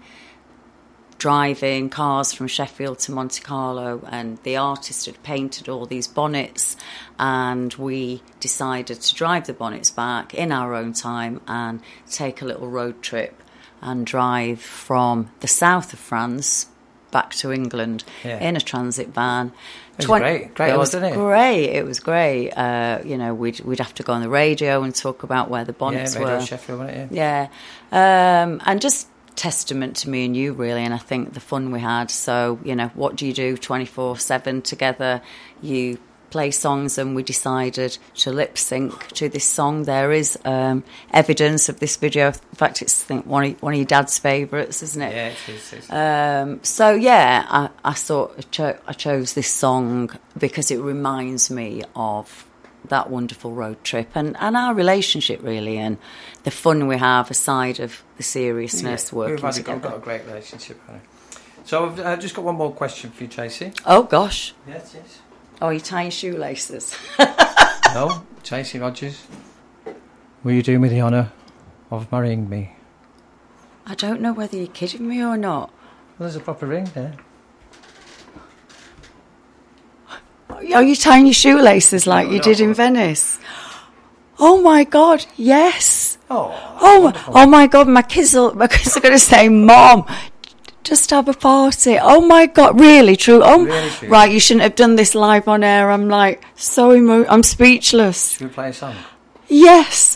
driving cars from Sheffield to Monte Carlo, and the artist had painted all these bonnets, and we decided to drive the bonnets back in our own time and take a little road trip and drive from the south of France back to England in a transit van. It was great, wasn't it? It was great. We'd have to go on the radio and talk about where the bonnets were. Radio Sheffield, wasn't it? Yeah. And just testament to me and you, really, and I think the fun we had. So, what do you do 24/7 together? You play songs, and we decided to lip sync to this song. There is evidence of this video. In fact, it's one of your dad's favourites, isn't it? Yeah, it is. I thought I chose this song because it reminds me of that wonderful road trip and our relationship, really, and the fun we have aside of the seriousness working together. We've got a great relationship, haven't we? So I've just got one more question for you, Tracy. Oh, gosh. Yes. Oh, you're tying shoelaces. No, Tracy Rogers, will you do me the honour of marrying me? I don't know whether you're kidding me or not. Well, there's a proper ring there. Are you tying your shoelaces like you did in Venice? Oh my God, yes. Oh my God, my kids are going to say, Mom, just have a party. Oh my God, really true. Oh, Really true. right, you shouldn't have done this live on air. I'm like so I'm speechless. Should we play a song? Yes.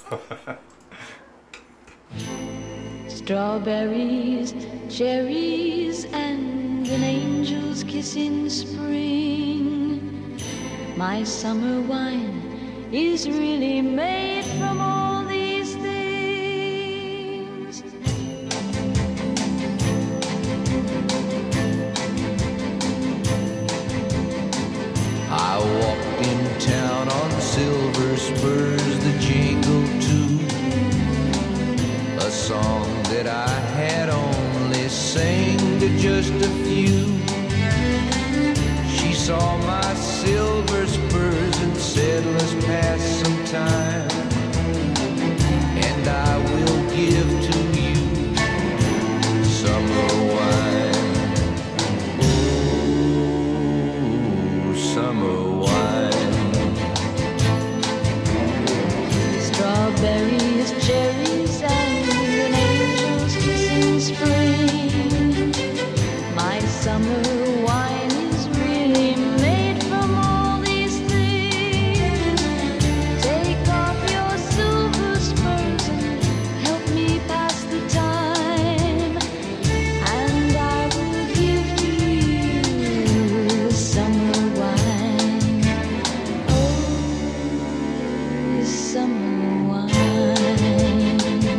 Strawberries, cherries, and an angel's kiss in spring. My summer wine is really made from all these things. I walked in town on silver spurs that jingle too, a song that I had only sang to just a few. She saw my silver spurs and said, let's pass some time, and I will give to you summer wine. Oh, summer wine. Strawberries, cherries, and an angel's kiss in spring. My summer wine is really made from all these things. Take off your silver spurs and help me pass the time, and I will give to you summer wine. Oh, summer wine.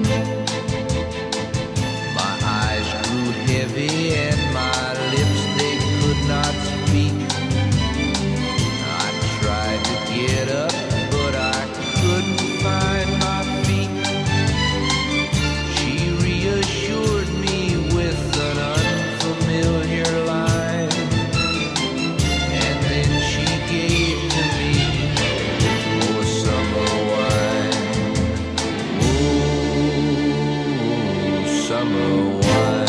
My eyes grew heavy and my lips, they could not speak. I tried to get up, but I couldn't find my feet. She reassured me with an unfamiliar line, and then she gave to me more summer wine. Oh, summer wine.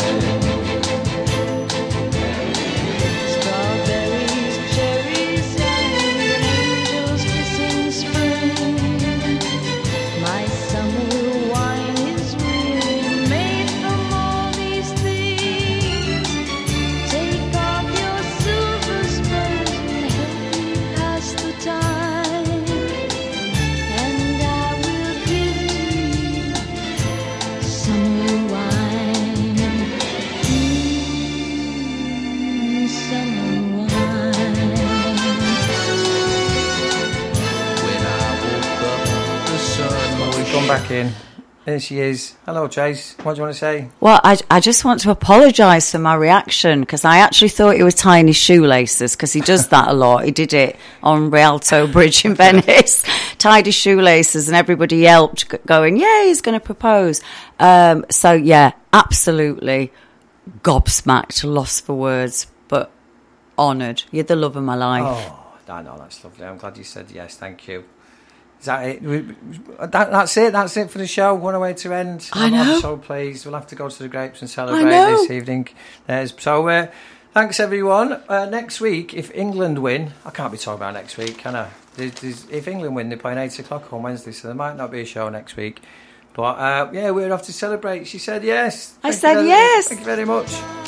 Strawberries, cherries, and an angel's kiss in spring. My summer wine is really made from all these things. Take off your silver spurs and help me pass the time, and I will give to you summer wine. Summer wine. When I woke up, the sun was Come back in. There she is. Hello, Chase. What do you want to say? Well, I just want to apologise for my reaction, because I actually thought it was Tiny Shoelaces, because he does that a lot. He did it on Rialto Bridge in Venice. Tidy Shoelaces, and everybody yelped, going, yeah, he's going to propose. So, yeah, absolutely gobsmacked, lost for words, but honoured. You're the love of my life. Oh, I know, that's lovely. I'm glad you said yes. Thank you. Is that it? That's it. That's it for the show. What a way to end. I know. I'm so pleased. We'll have to go to the Grapes and celebrate know. this evening. So, thanks everyone. Next week, if England win, I can't be talking about next week, can I? If England win, they're playing 8 o'clock on Wednesday, so there might not be a show next week. But yeah, we're off to celebrate. She said yes. I said yes. Thank you very much.